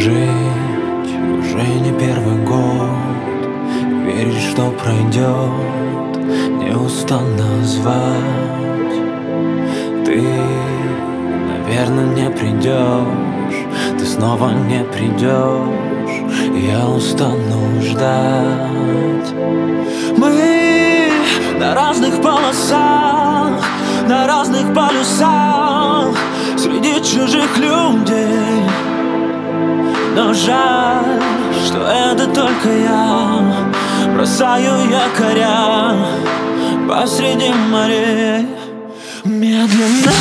жить уже не первый год, верить, что пройдет, неустанно звать. Ты, наверное, не придешь, ты снова не придешь, я устану ждать. Мы на разных полосах, на разных полюсах, среди чужих людей. Но жаль, что это только я бросаю якоря посреди морей. Медленно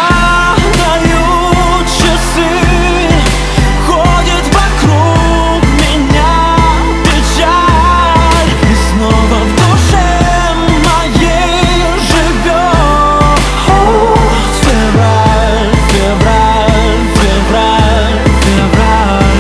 падают часы, ходит вокруг меня печаль, и снова в душе моей живет февраль, февраль, февраль, февраль.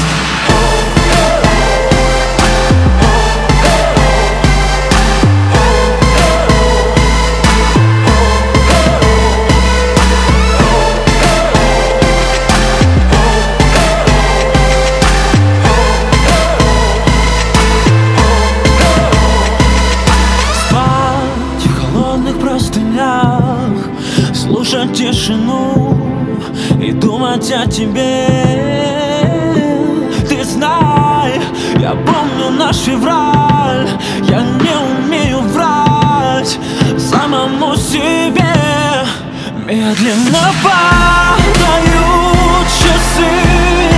Слушать тишину и думать о тебе. Ты знай, я помню наш февраль, я не умею врать самому себе. Медленно падают часы,